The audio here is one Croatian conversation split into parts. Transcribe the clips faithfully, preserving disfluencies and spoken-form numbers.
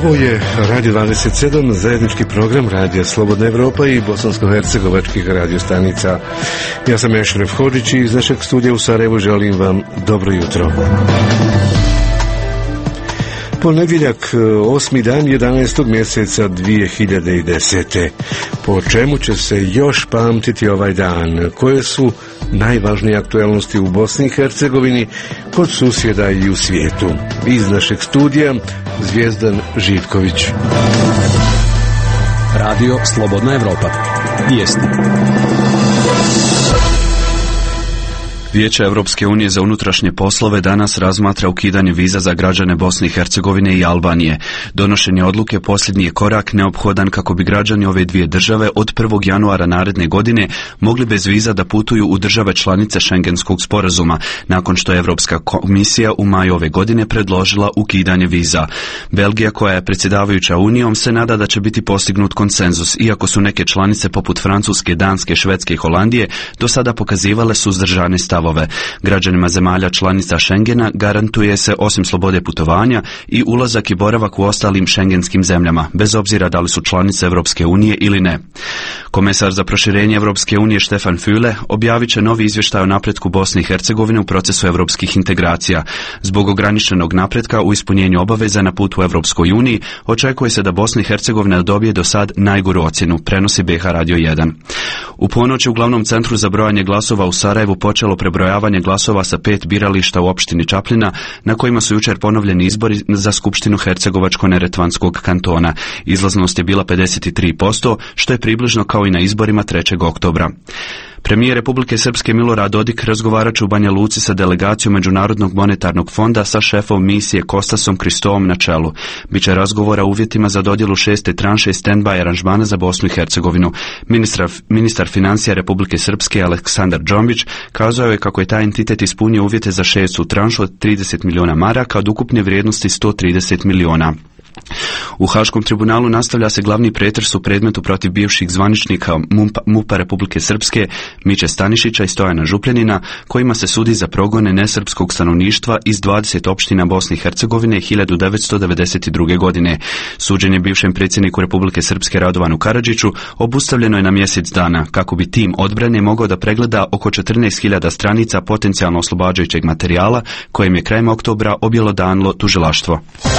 Ovo je Radio dvadeset sedam, zajednički program Radija Slobodna Evropa i bosansko-hercegovačkih radiostanica. Ja sam Ešref Hodžić i iz našeg studija u Sarajevu želim vam dobro jutro. Ponedjeljak, osmi dan jedanaestog mjeseca dvije hiljade desete. Po čemu će se još pamtiti ovaj dan? Koje su najvažnije aktualnosti u Bosni i Hercegovini, kod susjeda i u svijetu? Iz našeg studija Zvijezdan Živković. Radio Slobodna Evropa. Vijesti. Vijeće Europske unije za unutrašnje poslove danas razmatra ukidanje viza za građane Bosne i Hercegovine i Albanije. Donošenje odluke posljednji je korak neophodan kako bi građani ove dvije države od prvog januara naredne godine mogli bez viza da putuju u države članice Schengenskog sporazuma, nakon što je Europska komisija u maju ove godine predložila ukidanje viza. Belgija, koja je predsjedavajuća Unijom, se nada da će biti postignut konsenzus, iako su neke članice poput Francuske, Danske, Švedske i Holandije do sada pokazivale suzdržane stav. Građanima zemalja članica Schengena garantuje se osim slobode putovanja i ulazak i boravak u ostalim šengenskim zemljama, bez obzira da li su članice Europske unije ili ne. Komesar za proširenje Europske unije Stefan Füle objavit će novi izvještaj o napretku Bosne i Hercegovine u procesu europskih integracija. Zbog ograničenog napretka u ispunjenju obaveza na putu u Europskoj uniji, očekuje se da Bosna i Hercegovina dobije do sad najgoru ocjenu, prenosi B H Radio jedan. U ponoć u glavnom centru za brojanje glasova u Sarajevu počelo prebrojavanje glasova sa pet birališta u opštini Čapljina, na kojima su jučer ponovljeni izbori za Skupštinu Hercegovačko-neretvanskog kantona. Izlaznost je bila pedeset tri posto, što je približno kao i na izborima trećeg oktobra. Premijer Republike Srpske Milorad Dodik razgovarat će u Banja Luci sa delegacijom Međunarodnog monetarnog fonda sa šefom misije Kostasom Kristovom na čelu. Biće razgovora o uvjetima za dodjelu šeste tranše stand-by aranžmana za Bosnu i Hercegovinu. Ministar, ministar financija Republike Srpske Aleksandar Džombić kazao je kako je taj entitet ispunio uvjete za šestu tranšu od trideset milijuna maraka od ukupne vrijednosti sto trideset milijuna. U Haškom tribunalu nastavlja se glavni pretres u predmetu protiv bivših zvaničnika M U P-a Republike Srpske Miće Stanišića i Stojana Župljanina, kojima se sudi za progone nesrpskog stanovništva iz dvadeset opština Bosne i Hercegovine hiljadu devetsto devedeset druge. godine. Suđenje bivšem predsjedniku Republike Srpske Radovanu Karadžiću obustavljeno je na mjesec dana, kako bi tim odbrane mogao da pregleda oko četrnaest hiljada stranica potencijalno oslobađajućeg materijala, kojem je krajem oktobra objelodanilo tužilaštvo.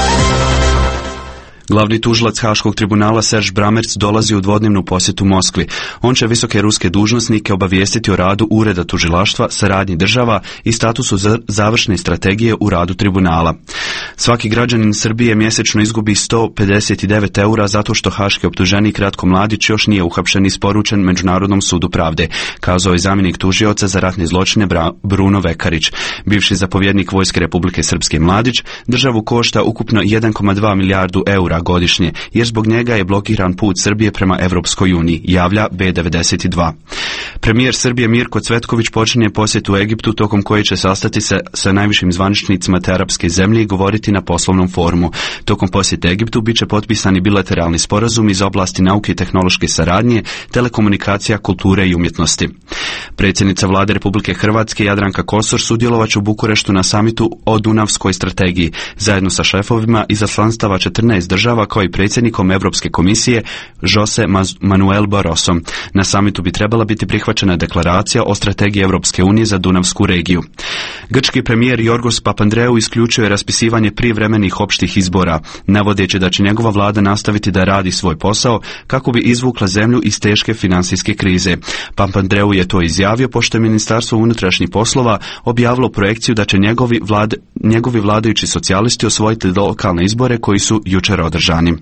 Glavni tužilac Haškog tribunala Serž Bramerc dolazi u dvodnevnu posjetu Moskvi. On će visoke ruske dužnosnike obavijestiti o radu ureda tužilaštva, saradnji država i statusu završne strategije u radu tribunala. Svaki građanin Srbije mjesečno izgubi sto pedeset devet eura zato što haški optuženik Ratko Mladić još nije uhapšen i isporučen Međunarodnom sudu pravde, kazao je zamjenik tužioca za ratne zločine Bruno Vekarić. Bivši zapovjednik Vojske Republike Srpske Mladić državu košta ukupno jedan zarez dva milijardu eura godišnje, jer zbog njega je blokiran put Srbije prema Evropskoj uniji, javlja B devedeset dva. Premijer Srbije Mirko Cvetković počinje posjet u Egiptu, tokom koje će sastati se sa najvišim zvaničnicima te arapske zemlje i govoriti na poslovnom forumu. Tokom posjeta Egiptu bit će potpisani bilateralni sporazum iz oblasti nauke i tehnološke saradnje, telekomunikacija, kulture i umjetnosti. Predsjednica Vlade Republike Hrvatske Jadranka Kosor sudjelovat će u Bukureštu na samitu o Dunavskoj strategiji, zajedno sa šefovima izaslanstava četrnaest država kao i predsjednikom Europske komisije Jose Manuel Barrosom. Na samitu bi trebala biti prihvaćena deklaracija o strategiji Europske unije za Dunavsku regiju. Grčki premijer Jorgos Papandreou isključio je raspisivanje prijevremenih opštih izbora, navodeći da će njegova vlada nastaviti da radi svoj posao kako bi izvukla zemlju iz teške financijske krize. Papandreou je to izjavio pošto je Ministarstvo unutrašnjih poslova objavilo projekciju da će njegovi, vlad, njegovi vladajući socijalisti osvojiti lokalne izbore koji su jučer održani.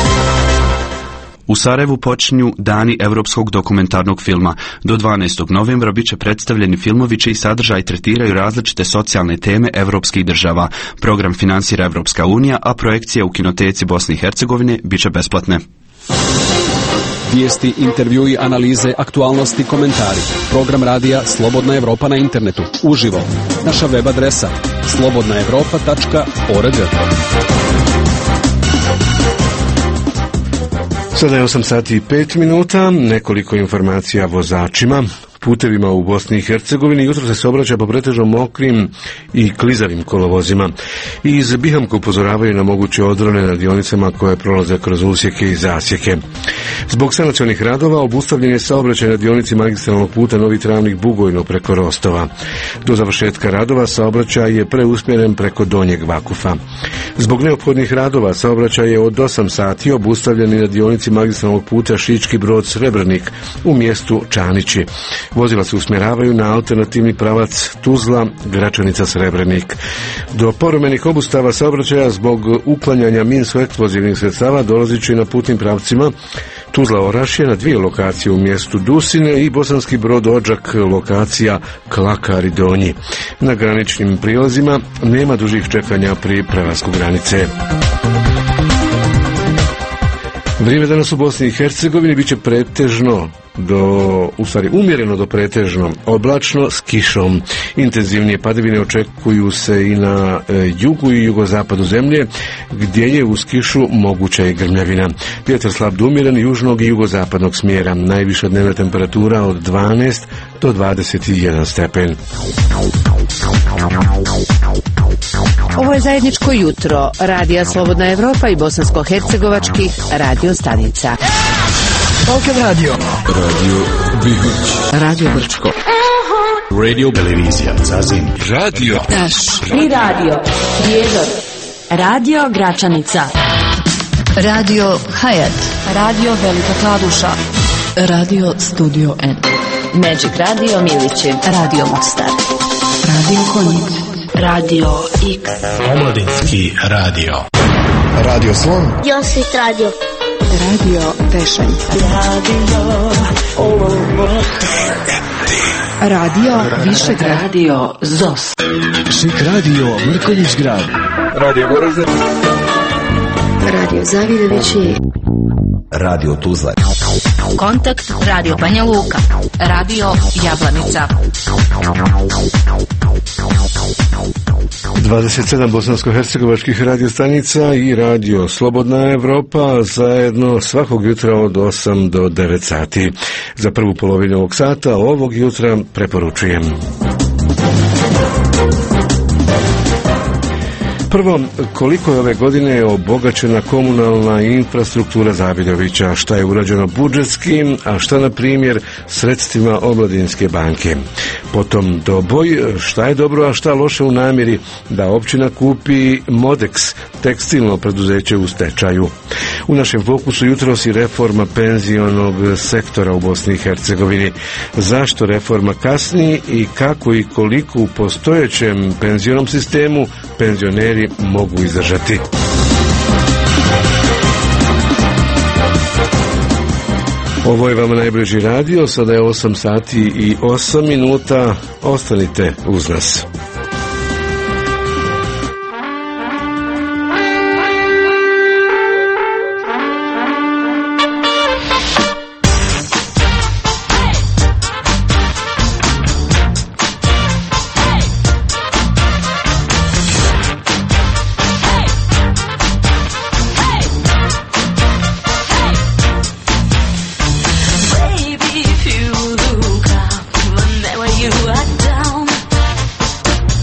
U Sarajevu počinju dani europskog dokumentarnog filma. Do dvanaestog novembra bit će predstavljeni filmovi čiji sadržaj tretiraju različite socijalne teme europskih država. Program financira Europska unija, a projekcije u kinoteci Bosne i Hercegovine bit će besplatne. Vijesti, intervjui, analize, aktualnosti, komentari. Program radija Slobodna Evropa na internetu. Uživo. Naša web adresa slobodna evropa tačka org. Sada je osam sati i pet minuta, nekoliko informacija vozačima. putevima u Bosni i Hercegovini. Jutro se saobraća po pretežno mokrim i klizavim kolovozima. I iz Bihamka upozoravaju na moguće odrone na dionicama koje prolaze kroz usjeke i zasjeke. Zbog sanacionih radova obustavljen je saobraćaj na dionici magistralnog puta Novi Travnik-Bugojno preko Rostova. Do završetka radova saobraćaj je preusmjeren preko Donjeg Vakufa. Zbog neophodnih radova saobraćaj je od osam sati obustavljen i na dionici magistralnog puta Šički Brod-Srebrnik u mjestu Čanići. Vozila se usmjeravaju na alternativni pravac Tuzla-Gračanica-Srebrenik. Do povremenih obustava saobraćaja zbog uklanjanja minsko-eksplozivnih sredstava dolazit će na putnim pravcima Tuzla-Orašje na dvije lokacije u mjestu Dusine i Bosanski Brod-Odžak lokacija Klakari Donji. Na graničnim prilazima nema dužih čekanja pri prelasku granice. Vrijeme danas u Bosni i Hercegovini bit će pretežno do, u stvari umjereno do pretežno oblačno s kišom. Intenzivnije padavine očekuju se i na e, jugu i jugozapadu zemlje, gdje je uz kišu moguća i grmljavina. Vjetar slab do umjeren južnog i jugozapadnog smjera. Najviša dnevna temperatura od dvanaest do dvadeset jedan stepen. Ovo je zajedničko jutro Radija Slobodna Evropa i bosansko-hercegovačkih radio stanica. Balkan radio. Radio Bihoć. Radio Brčko. Radio Televizija Zazin. Radio Naš. I radio Prijedor. Radio Gračanica. Radio Hayat. Radio Velika Kladuša. Radio Studio N. Magic Radio Milići. Radio Mostar. Radio Konjic. Radio X. Omladinski radio. Radio Slon. Josip Radio. Radio Tešanj. Radio Radio Višegrad. Radio Zos. Šik Radio Mrkonjić Grad. Radio Goražde. Radio Zavidovići. Radio Tuzla. Kontakt Radio Banja Luka. Radio Jablanica. dvadeset sedam bosansko-hercegovačkih radiostanica i radio Slobodna Evropa zajedno svakog jutra od osam do devet sati. Za prvu polovinu ovog sata ovog jutra preporučujem. Prvo, koliko je ove godine obogaćena komunalna infrastruktura Zavidovića, šta je urađeno budžetskim, a šta na primjer sredstvima Omladinske banke. Potom doboj, šta je dobro, a šta loše u namjeri da općina kupi Modex, tekstilno preduzeće u stečaju. U našem fokusu jutros i reforma penzionog sektora u Bosni i Hercegovini. Zašto reforma kasni i kako i koliko u postojećem penzionom sistemu penzioneri mogu izdržati. Ovo je vama najbliži radio, sada je osam sati i osam minuta, ostanite uz nas. You are down.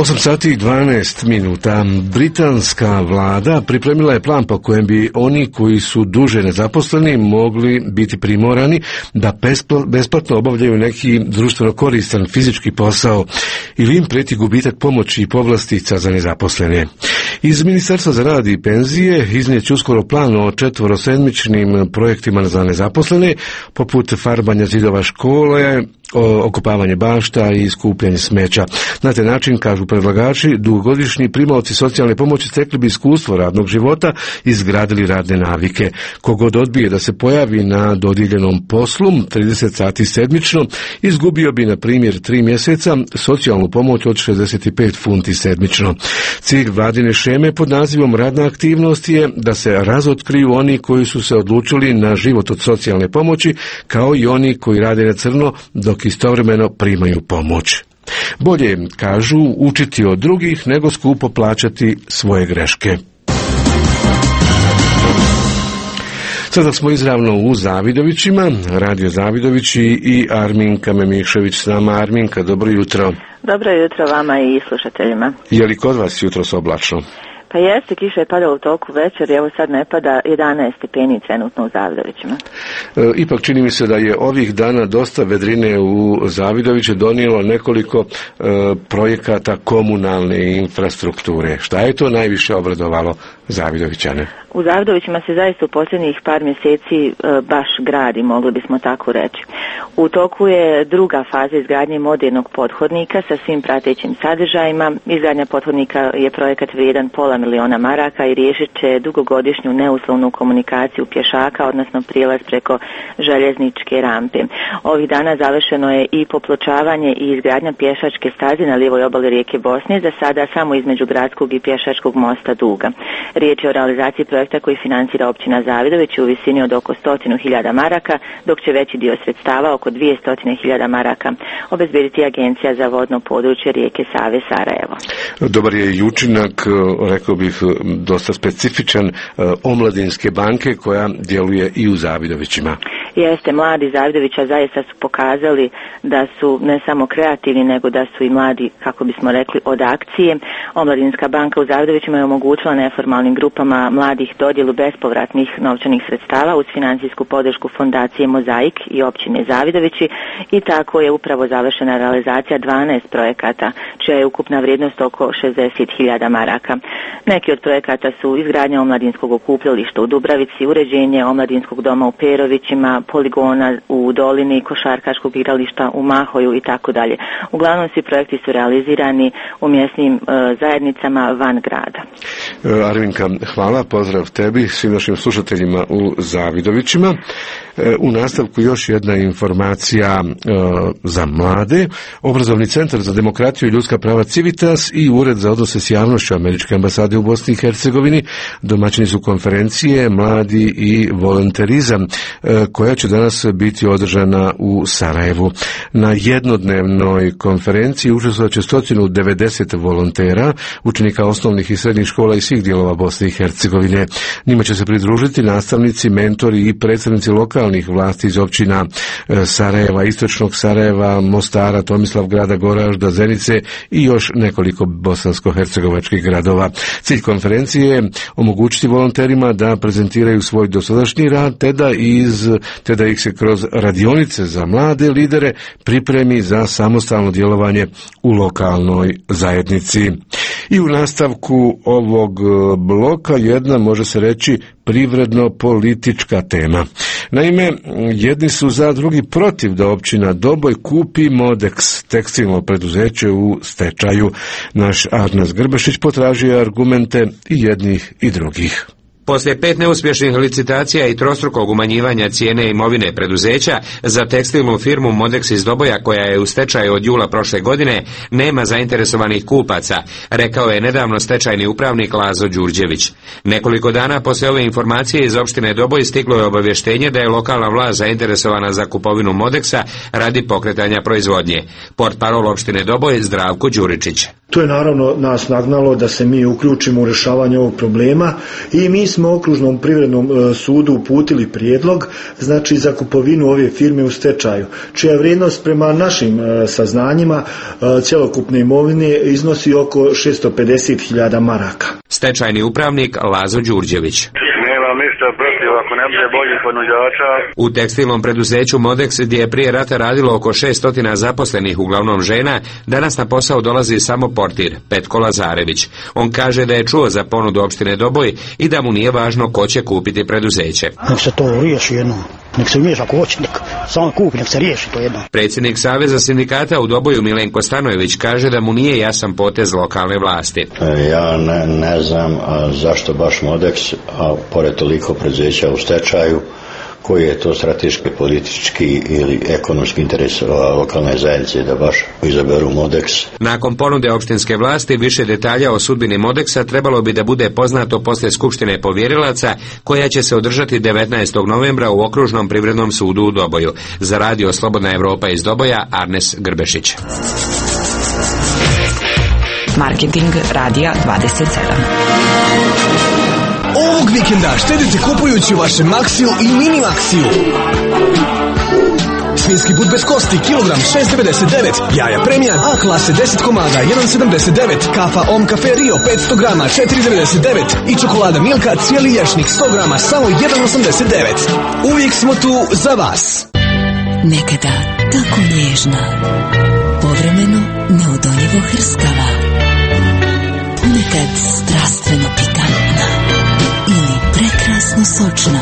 osam sati i dvanaest minuta. Britanska vlada pripremila je plan po kojem bi oni koji su duže nezaposleni mogli biti primorani da besplatno obavljaju neki društveno koristan fizički posao ili im preti gubitak pomoći i povlastica za nezaposlene. Iz Ministarstva za rad i penzije iznijet će uskoro plan o četvorosedmičnim projektima za nezaposlene, poput farbanja zidova škole, okopavanje bašta i skupljanje smeća. Na taj način, kažu predlagači, dugogodišnji primaoci socijalne pomoći stekli bi iskustvo radnog života i izgradili radne navike. Kogod odbije da se pojavi na dodijeljenom poslu trideset sati sedmično, izgubio bi na primjer tri mjeseca socijalnu pomoć od šezdeset pet funti sedmično. Cilj vladine šeme pod nazivom radna aktivnost je da se razotkriju oni koji su se odlučili na život od socijalne pomoći, kao i oni koji rade na crno dok istovremeno primaju pomoć. Bolje, kažu, učiti od drugih nego skupo plaćati svoje greške. Sada smo izravno u Zavidovićima, Radio Zavidovići i Arminka Memikšević s nama. Arminka, dobro jutro. Dobro jutro vama i slušateljima. Je li kod vas jutros oblačno? Pa jeste, kiša je padala u toku večer i evo sad ne pada, jedanaest stepeni trenutno u Zavidovićima. E, ipak čini mi se da je ovih dana dosta vedrine u Zavidoviće donijelo nekoliko e, projekata komunalne infrastrukture. Šta je to najviše obradovalo Zavidovićane? U Zavidovićima se zaista u posljednjih par mjeseci e, baš gradi, mogli bismo tako reći. U toku je druga faza izgradnje modernog pothodnika sa svim pratećim sadržajima. Izgradnja pothodnika je projekat vrijedan pola miliona maraka i riješit će dugogodišnju neuslovnu komunikaciju pješaka, odnosno prijelaz preko željezničke rampe. Ovih dana završeno je i popločavanje i izgradnja pješačke staze na lijevoj obali rijeke Bosne, za sada samo između gradskog i pješačkog mosta Duga. Riječ je o realizaciji projekta koji financira općina Zavidović u visini od oko stotinu hiljada maraka, dok će veći dio sredstava, oko dvjesto hiljada maraka, obezbediti Agencija za vodno područje rijeke Save Sarajevo. Dobar je i učinak, rekao bih, dosta specifičan, omladinske banke koja djeluje i u Zavidovićima. Jeste, mladi Zavidovića zaista su pokazali da su ne samo kreativni, nego da su i mladi, kako bismo rekli, od akcije. Omladinska banka u Zavidovićima je omogućila neformalnim grupama mladih dodjelu bespovratnih novčanih sredstava uz financijsku podršku fondacije Mozaik i općine Zavidovići, i tako je upravo završena realizacija dvanaest projekata, čija je ukupna vrijednost oko šezdeset hiljada maraka. Neki od projekata su izgradnja omladinskog okupljališta u Dubravici, uređenje omladinskog doma u Perovićima, poligona u Dolini, košarkaškog igrališta u Mahoju i tako dalje. Uglavnom svi projekti su realizirani u mjesnim e, zajednicama van grada. E, Arminka, hvala, pozdrav tebi, svim našim slušateljima u Zavidovićima. E, u nastavku još jedna informacija e, za mlade. Obrazovni centar za demokratiju i ljudska prava Civitas i Ured za odnose s javnošću Američke ambasade u Bosni i Hercegovini domaćini su konferencije Mladi i volonterizam, e, koja će danas biti održana u Sarajevu. Na jednodnevnoj konferenciji učestvovat će sto devedeset volontera, učenika osnovnih i srednjih škola iz svih dijelova Bosne i Hercegovine. Njima će se pridružiti nastavnici, mentori i predstavnici lokalnih vlasti iz općina Sarajeva, Istočnog Sarajeva, Mostara, Tomislavgrada, Goražda, Zenice i još nekoliko bosansko-hercegovačkih gradova. Cilj konferencije je omogućiti volonterima da prezentiraju svoj dosadašnji rad, te da iz te da ih se kroz radionice za mlade lidere pripremi za samostalno djelovanje u lokalnoj zajednici. I u nastavku ovog bloka jedna, može se reći, privredno-politička tema. Naime, jedni su za, drugi protiv da općina Doboj kupi Modeks, tekstilno preduzeće u stečaju. Naš Arnas Grbašić potražio argumente i jednih i drugih. Poslije pet neuspješnih licitacija i trostrukog umanjivanja cijene imovine preduzeća, za tekstilnu firmu Modeks iz Doboja, koja je u stečaju od jula prošle godine, nema zainteresovanih kupaca, rekao je nedavno stečajni upravnik Lazo Đurđević. Nekoliko dana poslije ove informacije iz opštine Doboj stiglo je obavještenje da je lokalna vlast zainteresovana za kupovinu Modeksa radi pokretanja proizvodnje. Portparol opštine Doboj Zdravko Đuričić. To je naravno nas nagnalo da se mi uključimo u rješavanje ovog problema i mi smo Okružnom privrednom sudu uputili prijedlog, znači za kupovinu ove firme u stečaju, čija vrijednost prema našim saznanjima cjelokupne imovine iznosi oko šesto pedeset hiljada maraka. Stečajni upravnik Lazo Đurđević. Ništa protiv ako ne bude boljih ponuđača. U tekstilnom preduzeću Modex, gdje je prije rata radilo oko šesto zaposlenih, uglavnom žena, danas na posao dolazi samo portir Petko Lazarević. On kaže da je čuo za ponudu opštine Doboj i da mu nije važno ko će kupiti preduzeće. Nek se to riješi jedno. Nek se umiješ ako hoće, nek samo kupi, nek se riješi to jedno. Predsjednik Saveza sindikata u Doboju Milenko Stanojević kaže da mu nije jasan potez lokalne vlasti. Ja ne, ne znam a zašto baš Modex, a pored toliko preduzeća u stečaju, koji je to strateški, politički ili ekonomski interes lokalne zajednice da baš izaberu Modex. Nakon ponude opštinske vlasti više detalja o sudbini Modexa trebalo bi da bude poznato poslije Skupštine povjerilaca, koja će se održati devetnaestog novembra u Okružnom privrednom sudu u Doboju. Za radio Slobodna Evropa iz Doboja, Arnes Grbešić. Marketing radija dvadeset sedam. Ovog vikenda štedite kupujući u vašem Maxiju i Mini Maxiju. Svinjski but bez kosti, kilogram šest devedeset devet, jaja premija A klase deset komada jedan sedamdeset devet, kafa Om Cafe Rio petsto grama četiri devedeset devet i čokolada Milka cijeli ješnik sto grama samo jedan osamdeset devet. Uvijek smo tu za vas. Nekada tako nježna, povremeno neodoljivo hrskava, ponekad strastveno pikantna ili prekrasno sočna.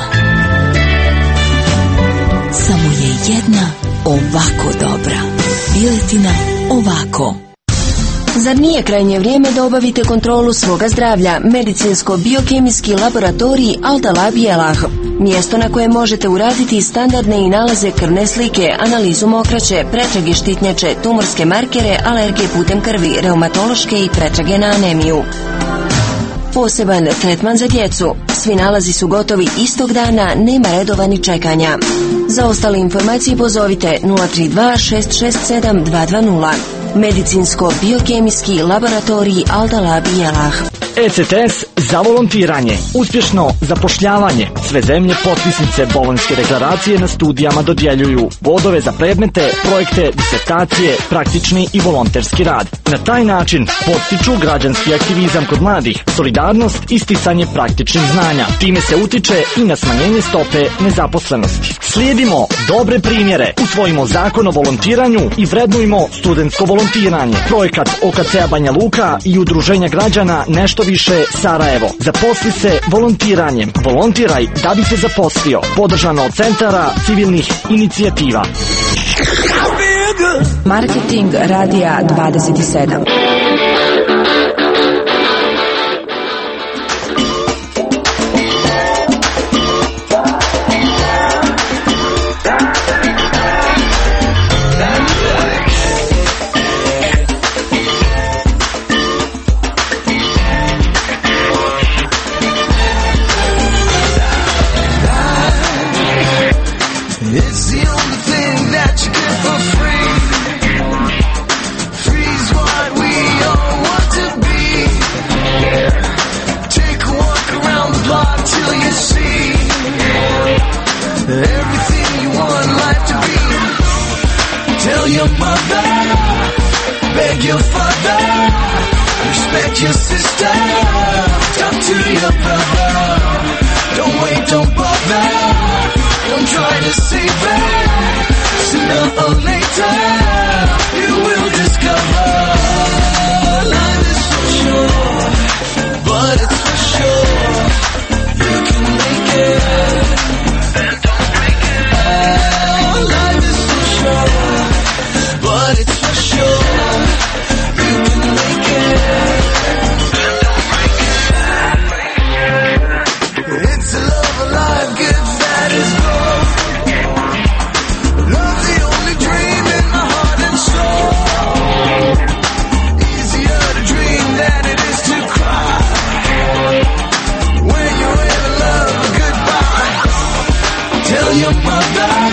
Samo je jedna ovako dobra. Piletina ovako. Zar nije krajnje vrijeme da obavite kontrolu svoga zdravlja? Medicinsko-biokemijski laboratorij Al-Talab Jelah. Mjesto na koje možete uraditi standardne i nalaze krvne slike, analizu mokraće, pretrage štitnjače, tumorske markere, alergije putem krvi, reumatološke i pretrage na anemiju. Poseban tretman za djecu. Svi nalazi su gotovi istog dana, nema redova ni čekanja. Za ostale informacije pozovite nula tri dva šest šest sedam dva dva nula. Medicinsko-biokemijski laboratorij Al-Talab Jelah. E C T S za volontiranje, uspješno zapošljavanje. Sve zemlje potpisnice Bolonjske deklaracije na studijama dodjeljuju bodove za predmete, projekte, disertacije, praktični i volonterski rad. Na taj način podstiču građanski aktivizam kod mladih, solidarnost i sticanje praktičnih znanja. Time se utiče i na smanjenje stope nezaposlenosti. Slijedimo dobre primjere, usvojimo zakon o volontiranju i vrednujmo studentsko volontiranje. Projekat O K C-a Banja Luka i udruženja građana Nešto više Sarajevo. Zaposli se volontiranjem. Volontiraj da bi se zaposlio. Podržano od Centara civilnih inicijativa. Marketing radija dvadeset sedam.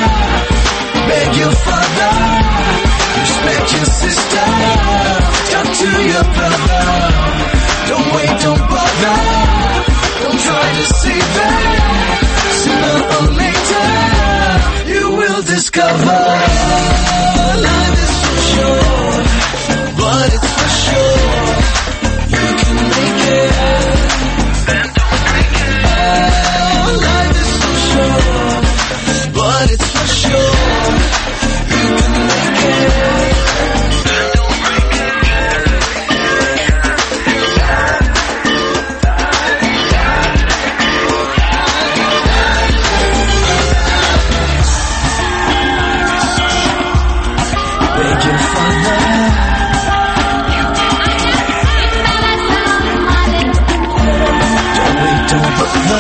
Beg your father, respect your sister, talk to your brother. Don't wait, don't bother. Don't try to save it. Sooner or later, you will discover life is so short, but it's for sure you can make it. And don't make it. Oh, life is so short, but it's for sure you can make it. And don't break it. Beg your father. Don't wait, don't bother.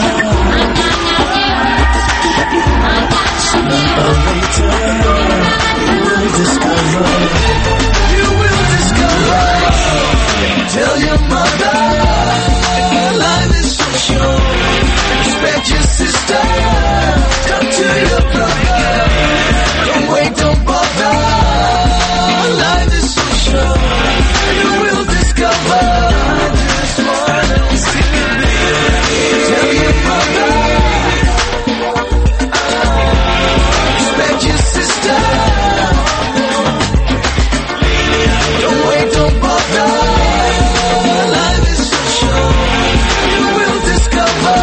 Sooner or later, you will discover. You will discover. Tell your mother, life is so short. Respect your sister. Talk to your brother. Don't wait, don't bother. Life is so short. You will discover. Tell your mother. Respect your sister. Don't wait, don't bother. Life is so short. You will discover.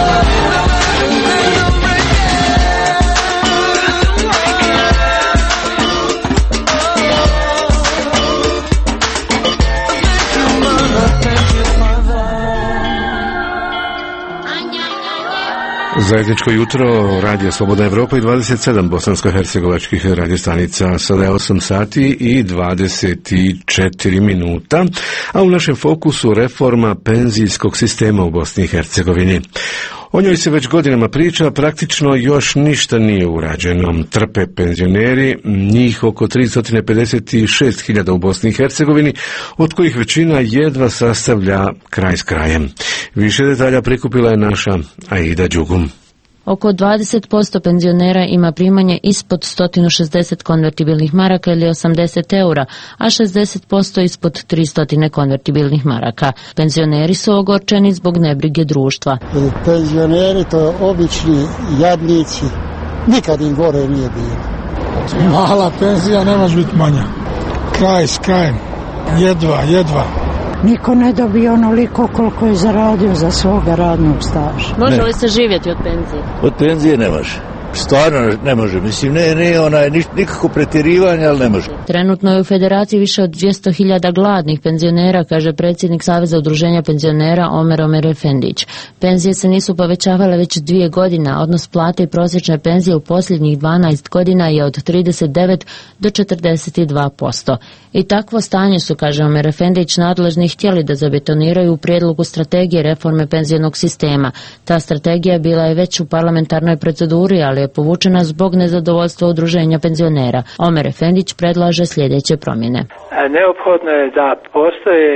Zajedničko jutro, Radio Slobodna Evropa i dvadeset sedam bosansko-hercegovačkih radiostanica. Sada je osam sati i dvadeset četiri minuta, a u našem fokusu reforma penzijskog sistema u Bosni i Hercegovini. O njoj se već godinama priča, praktično još ništa nije urađeno. Trpe penzioneri, njih oko tristo pedeset šest hiljada u Bosni i Hercegovini, od kojih većina jedva sastavlja kraj s krajem. Više detalja prikupila je naša Aida Đugum. Oko dvadeset posto penzionera ima primanje ispod sto šezdeset konvertibilnih maraka ili osamdeset eura, a šezdeset posto ispod tristo konvertibilnih maraka. Penzioneri su ogorčeni zbog nebrige društva. Penzioneri to obični jadnici, nikad im gore nije bilo. Mala penzija ne može biti manja. Kraj s krajem, jedva, jedva. Niko ne dobije onoliko koliko je zaradio za svoga radnog staža. Može li se živjeti od penzije? Od penzije ne može. Stvarno ne može. Mislim, ne, ne onaj, nikako pretjerivanje, ali ne može. Trenutno je u Federaciji više od dvjesto hiljada gladnih penzionera, kaže predsjednik Saveza udruženja penzionera Omer Omer Efendić. Penzije se nisu povećavale već dvije godine, odnos plate i prosječne penzije u posljednjih dvanaest godina je od trideset devet do četrdeset dva posto. I takvo stanje su, kaže Omer Efendić, nadležni htjeli da zabetoniraju u prijedlogu strategije reforme penzionog sistema. Ta strategija bila je već u parlamentarnoj proceduri, ali je povučena zbog nezadovoljstva udruženja penzionera. Omer Efendić predlaže sljedeće promjene. Neophodno je da postoje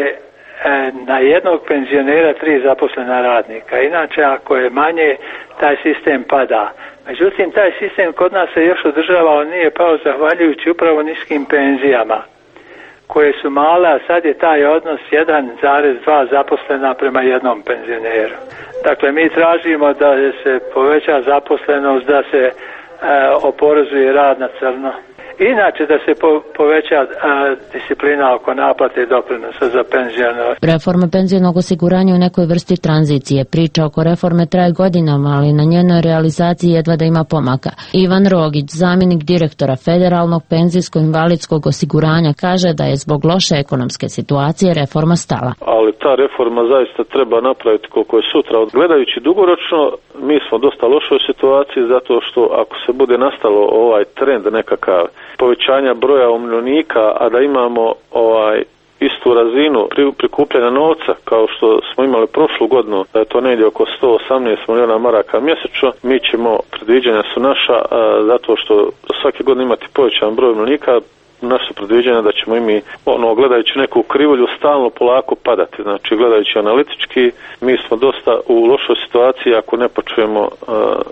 na jednog penzionera tri zaposlena radnika. Inače, ako je manje, taj sistem pada. Međutim, taj sistem kod nas se još održava, on nije pao zahvaljujući upravo niskim penzijama, koje su male, a sad je taj odnos jedan zarez dva zaposlena prema jednom penzioneru. Dakle, mi tražimo da se poveća zaposlenost, da se e, oporezuje rad na crno. Inače da se po, poveća a, disciplina oko naplate doprinosa za penzionere. Reforma penzionog osiguranja u nekoj vrsti tranzicije. Priča oko reforme traje godinama, ali na njenoj realizaciji jedva da ima pomaka. Ivan Rogić, zamjenik direktora Federalnog penzijsko-invalidskog osiguranja, kaže da je zbog loše ekonomske situacije reforma stala. Ali ta reforma zaista treba napraviti koliko je sutra. Gledajući dugoročno, mi smo dosta lošoj situaciji zato što ako se bude nastalo ovaj trend nekakav povećanja broja umirovljenika, a da imamo ovaj istu razinu prikupljanja novca kao što smo imali prošlu godinu, da je to negdje oko sto osamnaest milijuna maraka mjesečno, mi ćemo, predviđanja su naša, a, zato što svake godine imati povećan broj umirovljenika, naša predviđanja da ćemo i mi, ono, gledajući neku krivulju, stalno polako padati. Znači, gledajući analitički, mi smo dosta u lošoj situaciji ako ne počujemo uh,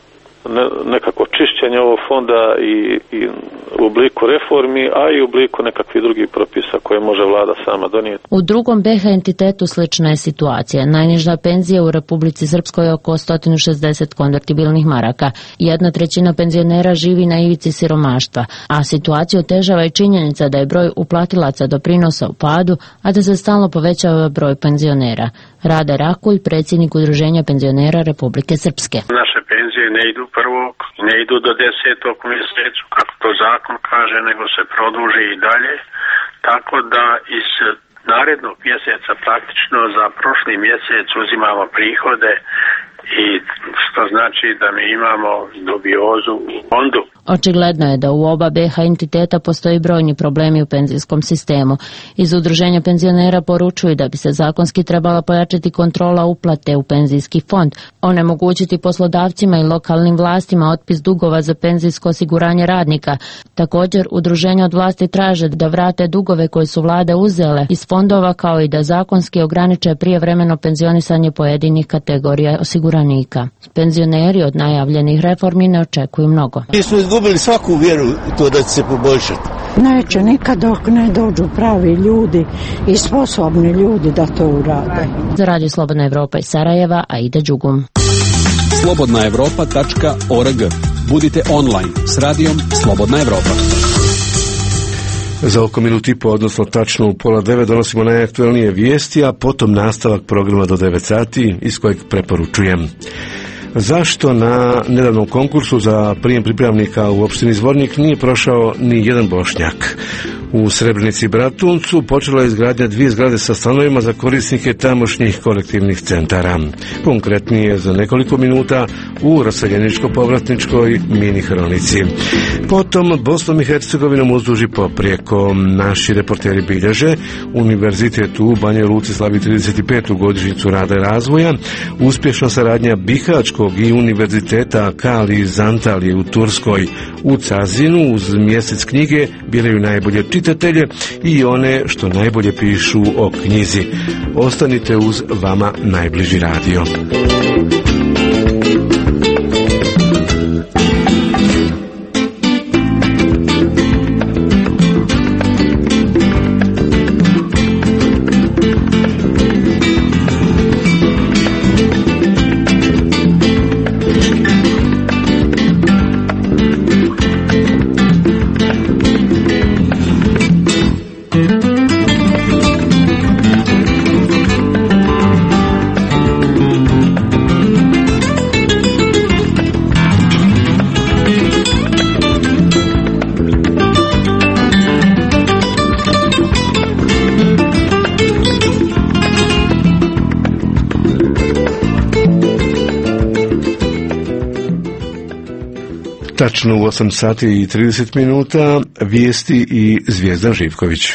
ne, nekako čišćenje ovog fonda i, i u obliku reformi, a i u obliku nekakvih drugih propisa koje može vlada sama donijeti. U drugom B H entitetu slična je situacija. Najniža penzija u Republici Srpskoj je oko sto šezdeset konvertibilnih maraka. Jedna trećina penzionera živi na ivici siromaštva, a situaciju otežava i činjenica da je broj uplatilaca doprinosa u padu, a da se stalno povećava broj penzionera. Rade Rakulj, predsjednik Udruženja penzionera Republike Srpske. Naše penzije ne idu prvog, ne idu do desetog mjesecu, kako to zakon kaže, nego se produži i dalje, tako da iz narednog mjeseca praktično za prošli mjesec uzimamo prihode i što znači da mi imamo dubiozu u fondu. Očigledno je da u oba B H entiteta postoji brojni problemi u penzijskom sistemu. Iz Udruženja penzionera poručuju da bi se zakonski trebala pojačati kontrola uplate u penzijski fond, onemogućiti poslodavcima i lokalnim vlastima otpis dugova za penzijsko osiguranje radnika. Također, udruženja od vlasti traže da vrate dugove koje su vlade uzele iz fondova, kao i da zakonski ograniče prijevremeno penzionisanje pojedinih kategorija osiguranika. Penzioneri od najavljenih reformi ne očekuju mnogo. Mi smo izgubili svaku vjeru u to da će se poboljšati. Neće nikad dok ne dođu pravi ljudi i sposobni ljudi da to urade. Za Radio Slobodna Evropa iz Sarajeva, Aida Đugum. slobodna evropa tačka org. Budite online s radijom Slobodna Evropa. Za oko minut i po, odnosno tačno u pola devet, donosimo najaktualnije vijesti, a potom nastavak programa do devet sati, iz kojeg preporučujem. Zašto na nedavnom konkursu za prijem pripravnika u opštini Zvornik nije prošao ni jedan Bošnjak? U Srebrenici i Bratuncu počela je izgradnja dvije zgrade sa stanovima za korisnike tamošnjih kolektivnih centara. Konkretnije za nekoliko minuta u raseljeničko-povratničkoj mini hronici. Potom Bosnom i Hercegovinom uzduž i poprijeko. Naši reporteri bilježe Univerzitet u Banja Luci slavi trideset petu godišnjicu rada i razvoja, uspješna saradnja Bihaćkog i Univerziteta Kali iz Antalije u Turskoj. U Cazinu uz mjesec knjige biraju najbolje čitatelje i one što najbolje pišu o knjizi. Ostanite uz vama najbliži radio. Tačno u osam sati i trideset minuta vijesti i Zvijezdan Živković.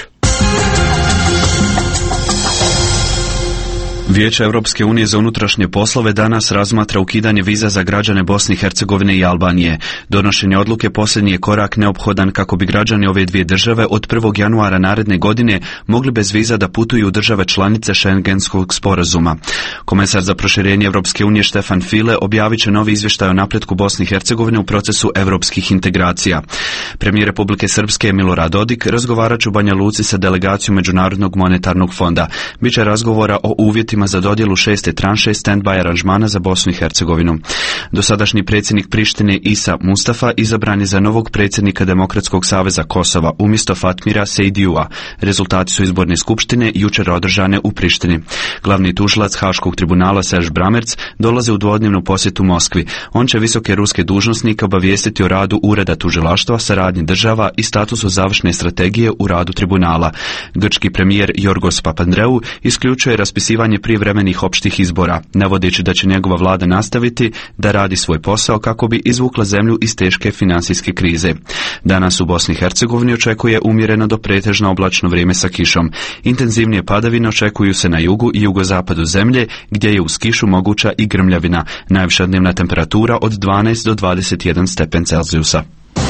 Vijeće Europske unije za unutrašnje poslove danas razmatra ukidanje viza za građane Bosne i Hercegovine i Albanije. Donošenje odluke posljednji je korak neophodan kako bi građani ove dvije države od prvog januara naredne godine mogli bez viza da putuju u države članice Schengenskog sporazuma. Komesar za proširenje Europske unije Štefan File objavit će novi izvještaj o napretku Bosne i Hercegovine u procesu europskih integracija. Premijer Republike Srpske Milorad Dodik razgovarat će u Banja Luci sa delegacijom Međunarodnog monetarnog fonda. Biće razgovora o uvjetima za dodjelu šeste tranše stand-by aranžmana za Bosnu i Hercegovinu. Dosadašnji predsjednik Prištine Isa Mustafa izabran je za novog predsjednika Demokratskog saveza Kosova umjesto Fatmira Sejdijua. Rezultati su izborne skupštine jučer održane u Prištini. Glavni tužilac Haškog tribunala Serž Bramerc dolaze u dvodnevnu posjetu Moskvi. On će visoke ruske dužnosnike obavijestiti o radu ureda tužilaštva, saradnji država i statusu završne strategije u radu tribunala. Grčki premijer Jorgos Papandreou isključuje raspisivanje prijevremenih opštih izbora, navodeći da će njegova vlada nastaviti da radi svoj posao kako bi izvukla zemlju iz teške financijske krize. Danas u Bosni i Hercegovini očekuje umjereno do pretežno oblačno vrijeme sa kišom. Intenzivnije padavine očekuju se na jugu i jugozapadu zemlje, gdje je uz kišu moguća i grmljavina. Najviša dnevna temperatura od dvanaest do dvadeset jedan stepen Celzijusa.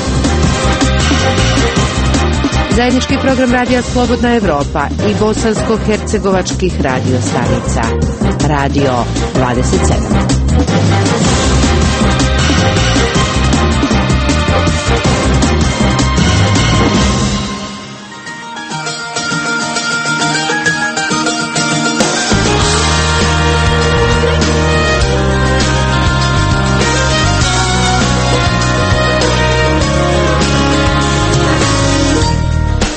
Zajednički program Radija Slobodna Evropa i bosansko-hercegovačkih radio stanica. Radio dvadeset sedam.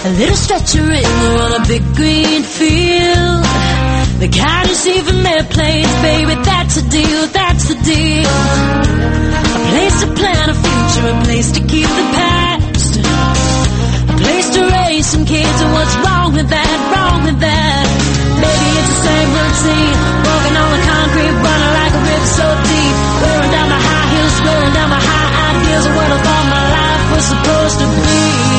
A little stretcher in on a big green field. The kind you see from airplanes, baby, that's a deal, that's the deal. A place to plan a future, a place to keep the past. A place to raise some kids, and what's wrong with that, wrong with that? Maybe it's the same routine, walking on the concrete, running like a river so deep. Wearing down my high heels, wearing down my high ideals of what I thought my life was supposed to be.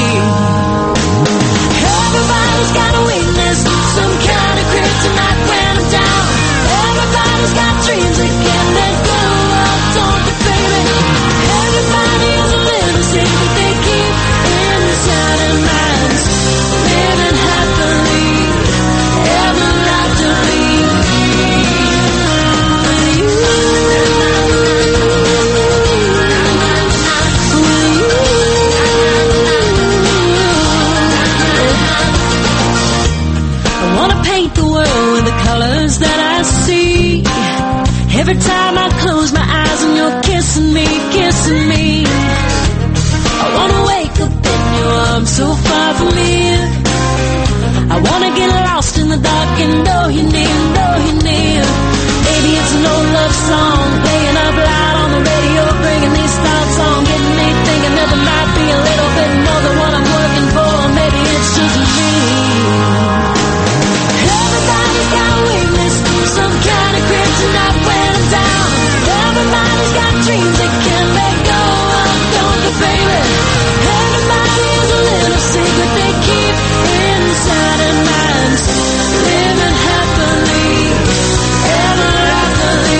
Everybody's got a weakness, some kind of kryptonite when I'm down. Everybody's got dreams that can't let go of, don't they, baby? Everybody has a little secret they keep inside their minds, living happily ever afterly. Colors that I see. Every time I close my eyes and you're kissing me, kissing me. I wanna wake up in your arms so far from here. I wanna get lost in the dark and know you're near, know you're near. Maybe it's an old love song playing up loud on the radio, bringing these thoughts on, getting me thinking that there might be a little bit more than what I'm working for. Maybe it's just me. Everybody's got a weakness, some kind of kryptonite when I'm down. Everybody's got dreams they can't let go of, don't they, baby? Everybody has a little secret they keep inside their minds, living happily ever afterly.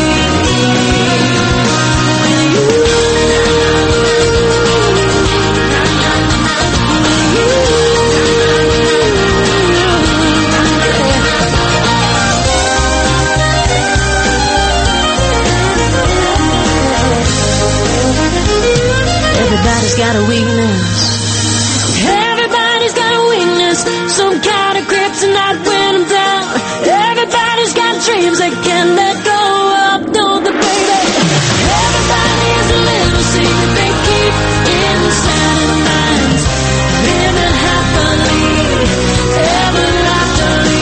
Everybody's got a weakness. Everybody's got a weakness, some kind of kryptonite when I'm down. Everybody's got dreams they can't let go of, don't they, baby? Everybody has a little secret they keep inside their minds, living happily ever afterly.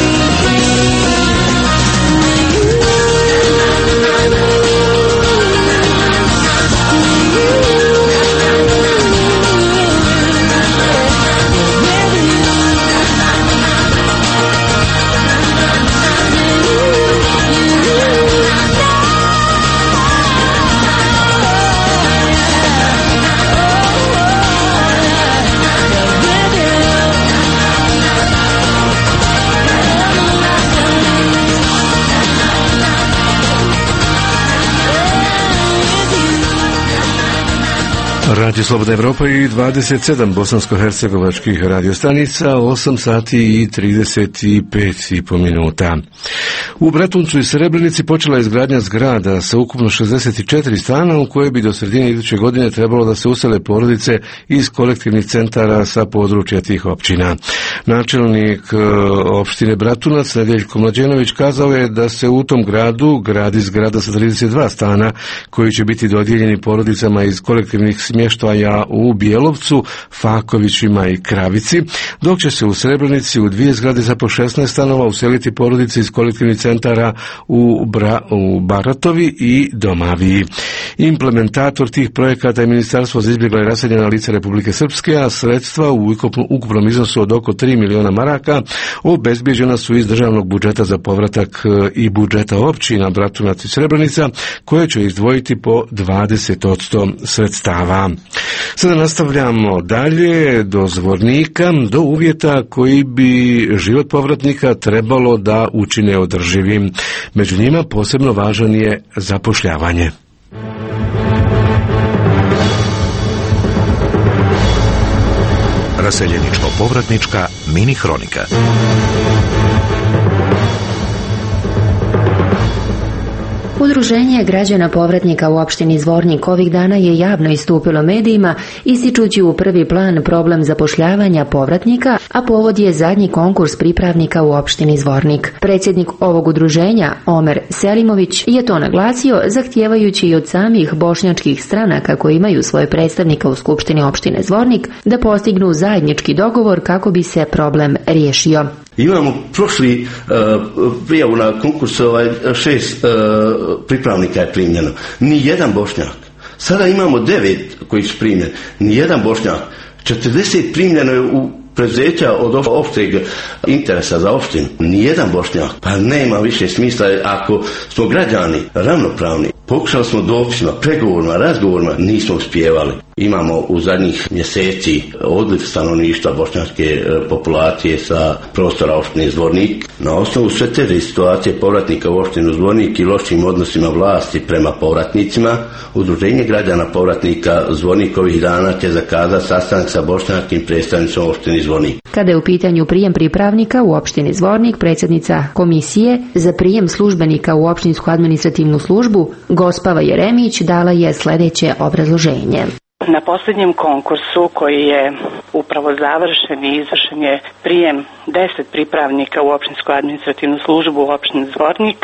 Radio Slobodna Evropa i dvadeset sedam bosansko-hercegovačkih radiostanica, osam sati i trideset pet i po minuta. U Bratuncu i Srebrenici počela je izgradnja zgrada sa ukupno šezdeset četiri stana u koje bi do sredine iduće godine trebalo da se usele porodice iz kolektivnih centara sa područja tih općina. Načelnik opštine Bratunac Nedeljko Mlađenović kazao je da se u tom gradu gradi zgrada sa trideset dva stana koji će biti dodijeljeni porodicama iz kolektivnih smještaja u Bjelovcu, Fakovićima i Kravici, dok će se u Srebrenici u dvije zgrade za po šesnaest stanova useliti porodice iz kolektivnih centara u, Bra, u Baratovi i Domaviji. Implementator tih projekata je Ministarstvo za izbjegla i raseljena lica Republike Srpske, a sredstva u ukupnom iznosu od oko tri miliona maraka obezbijeđena su iz državnog budžeta za povratak i budžeta općina Bratunac i Srebrenica, koje će izdvojiti po dvadeset posto sredstava. Sada nastavljamo dalje do Zvornika, do uvjeta koji bi život povratnika trebalo da učine održivim. Među njima posebno važan je zapošljavanje. Raseljeničko-povratnička mini hronika. Udruženje građana povratnika u opštini Zvornik ovih dana je javno istupilo medijima, ističući u prvi plan problem zapošljavanja povratnika, a povod je zadnji konkurs pripravnika u opštini Zvornik. Predsjednik ovog udruženja, Omer Selimović, je to naglasio, zahtijevajući i od samih bošnjačkih stranaka koji imaju svoje predstavnika u Skupštini opštine Zvornik da postignu zajednički dogovor kako bi se problem riješio. Imamo prošli uh, prijavu na konkurs, ovaj, šest uh, pripravnika je primljeno. Nijedan Bošnjak. Sada imamo devet koji su primljeni. Nijedan Bošnjak. četrdeset primljeno je u preduzeća od opšteg interesa za opštinu. Nijedan Bošnjak. Pa nema više smisla ako smo građani ravnopravni. Pokušali smo dopisima, pregovorima, razgovorima, nismo uspijevali. Imamo u zadnjih mjeseci odliv stanovništva bošnjačke populacije sa prostora opštine Zvornik. Na osnovu sve te situacije povratnika u opštinu Zvornik i lošim odnosima vlasti prema povratnicima, Udruženje građana povratnika Zvornik ovih dana će zakazati sastanak sa bošnjačkim predstavnicom opštine Zvornik. Kada je u pitanju prijem pripravnika u opštini Zvornik, predsjednica komisije za prijem službenika u opštinsku administrativnu službu, Gospava Jeremić, dala je sljedeće obrazloženje. Na posljednjem konkursu koji je upravo završen i izvršen je prijem deset pripravnika u opštinsku administrativnu službu u opštini Zvornik,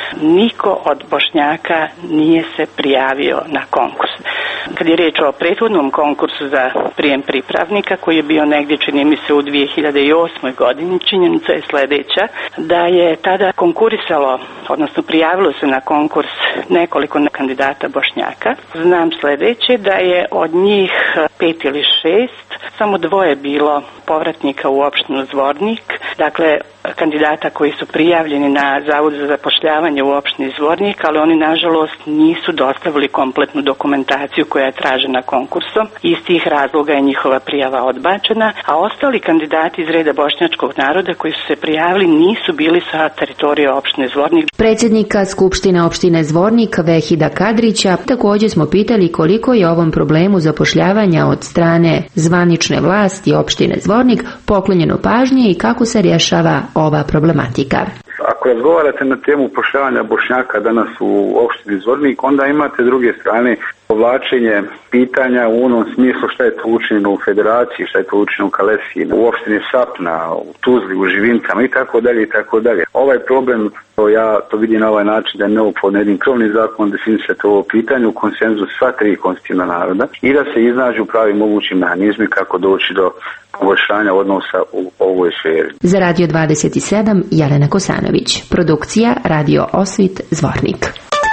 niko od Bošnjaka nije se prijavio na konkurs. Kad je riječ o prethodnom konkursu za prijem pripravnika koji je bio negdje, čini mi se, u dvije hiljade osmoj godini, činjenica je sljedeća, da je tada konkurisalo, odnosno prijavilo se na konkurs nekoliko kandidata Bošnjaka. Znam sljedeće, da je od njih pet ili šest samo dvoje bilo povratnika u opštinu Zvornik, dakle kandidata koji su prijavljeni na Zavod za zapošljavanje u opštini Zvornik, ali oni nažalost nisu dostavili kompletnu dokumentaciju koja je tražena konkursom. Iz tih razloga je njihova prijava odbačena, a ostali kandidati iz reda bošnjačkog naroda koji su se prijavili nisu bili sa teritorija opštine Zvornik. Predsjednika Skupštine opštine Zvornik Vehida Kadrića također smo pitali koliko je ovom problemu zapošljavanja od strane zvanične vlasti opštine Zvornik poklonjeno pažnje i kako se rješava ova problematika. Ako razgovarate na temu upošljavanja Bošnjaka danas u opštini Zvornik, onda imate s druge strane povlačenje pitanja u onom smislu šta je to učinjeno u Federaciji, šta je to učinjeno u Kalesiji, u opštini Sapna, u Tuzli, u Živincama i tako dalje i tako dalje. Ovaj problem, to ja to vidim na ovaj način da je neophodno jednim krovni zakon definisati ovo pitanje u konsenzu sva tri konstitutivna naroda i da se iznađu pravi mogući mehanizmi kako doći do poboljšanja odnosa u ovoj sferi. Za Radio dvadeset sedam Jelena Kosanović. Produkcija Radio Osvit Zvornik.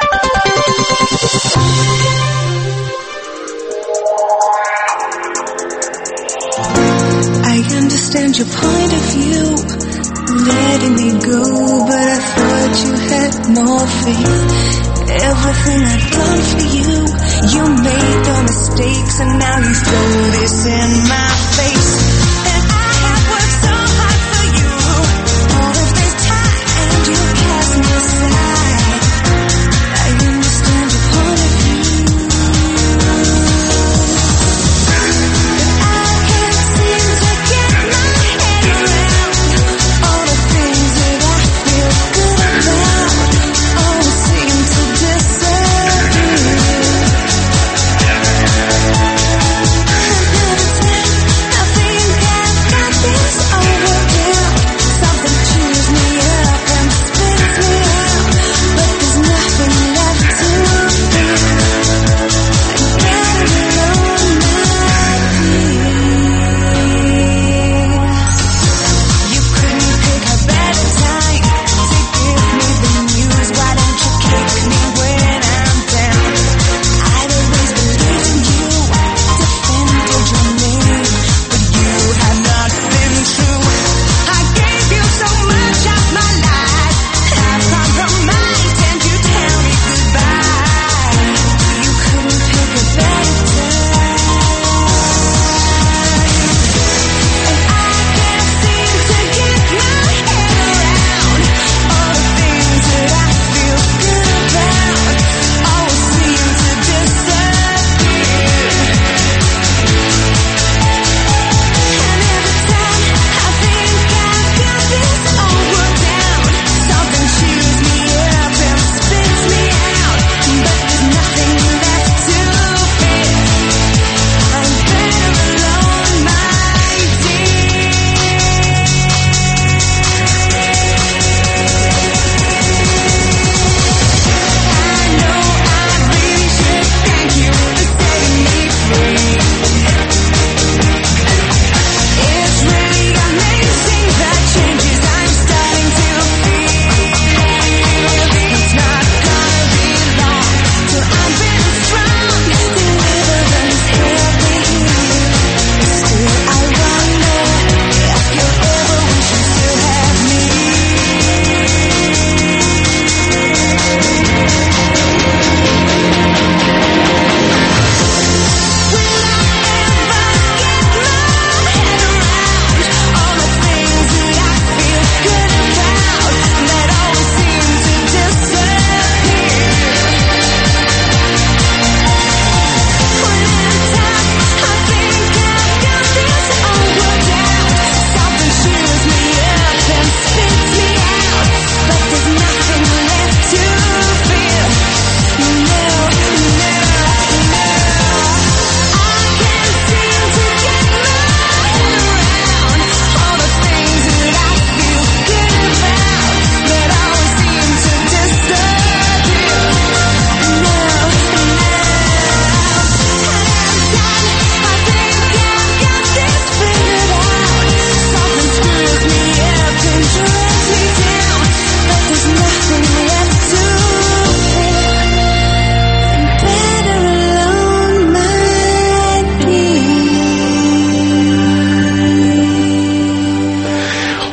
I understand your point of view, letting me go, but I thought you had more faith. Everything I've done for you, you made the mistakes, and now you throw this in my face. And I have worked so hard for you, all of this time, and you cast me aside. I understand your point of view.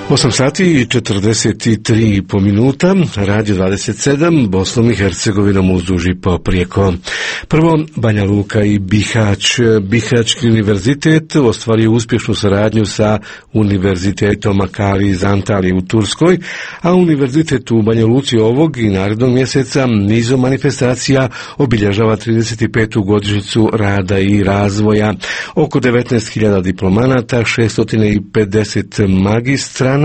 osam sati i četrdeset tri po minuta, Radio dvadeset sedam, Bosnom i Hercegovinom uzduž i poprijeko. Prvo, Banja Luka i Bihać. Bihaćki univerzitet ostvario uspješnu saradnju sa Univerzitetom Akali iz Antalije u Turskoj, a univerzitet u Banja Luci ovog i narednog mjeseca nizom manifestacija obilježava trideset petu godišnjicu rada i razvoja. Oko devetnaest hiljada diplomanata, šesto pedeset magistra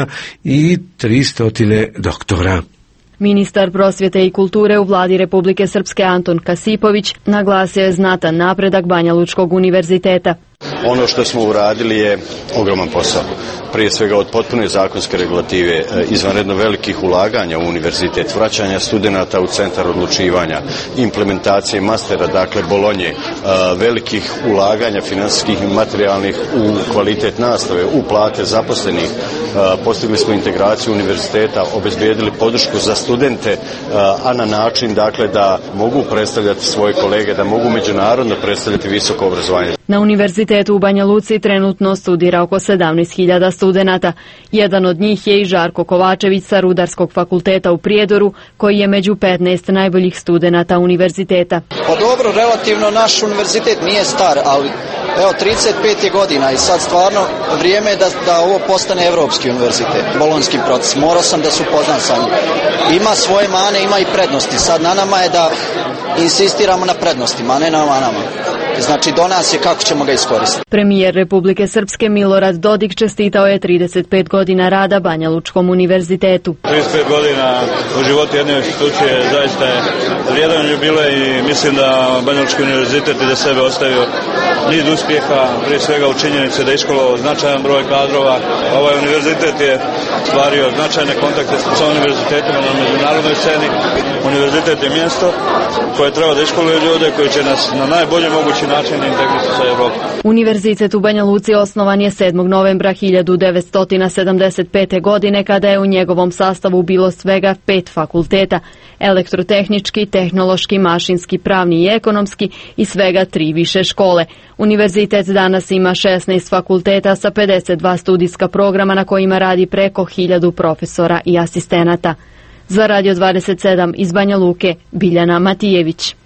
i tristo doktora. Ministar prosvjete i kulture u vladi Republike Srpske Anton Kasipović naglasio je znatan napredak Banja Lučkog univerziteta. Ono što smo uradili je ogroman posao. Prije svega od potpune zakonske regulative, izvanredno velikih ulaganja u univerzitet, vraćanja studenata u centar odlučivanja, implementacije mastera, dakle Bolonje, velikih ulaganja financijskih i materijalnih u kvalitet nastave, u plate zaposlenih. Postigli smo integraciju univerziteta, obezbijedili podršku za studente, a na način dakle da mogu predstavljati svoje kolege, da mogu međunarodno predstavljati visoko obrazovanje. Na univerzitetu u Banja Luci trenutno studira oko sedamnaest hiljada studenata. Jedan od njih je i Žarko Kovačević sa Rudarskog fakulteta u Prijedoru, koji je među petnaest najboljih studenata univerziteta. Pa dobro, relativno naš univerzitet nije star, ali evo trideset pet godina i sad stvarno vrijeme je da, da ovo postane evropski univerzitet, bolonjski proces. Morao sam da se upoznam sa njim. Ima svoje mane, ima i prednosti. Sad na nama je da insistiramo na prednostima, a ne na manama. Znači do nas je kako ćemo ga iskoristiti. Premijer Republike Srpske Milorad Dodik čestitao je trideset pet godina rada Banja Lučkom univerzitetu. trideset pet godina u životu jedne institucije zaista je vrijedan jubilej i mislim da Banja Lučki univerzitet je za sebe ostavio niz uspjeha, prije svega u činjenici da je iškolovao značajan broj kadrova. Ovaj univerzitet je stvario značajne kontakte sa univerzitetima na međunarodnoj sceni. Univerzitet je mjesto koje treba da iškoluje ljude koji će nas na najbolji mogući način integrisati sa Evropom. Univerzitet u Banja Luci osnovan je sedmog novembra hiljadu devetsto sedamdeset pete. godine kada je u njegovom sastavu bilo svega pet fakulteta: elektrotehnički, tehnološki, mašinski, pravni i ekonomski i svega tri više škole. Univerzitet danas ima šesnaest fakulteta sa pedeset dva studijska programa na kojima radi preko hiljadu profesora i asistenata. Za Radio dvadeset sedam iz Banja Luke, Biljana Matijević.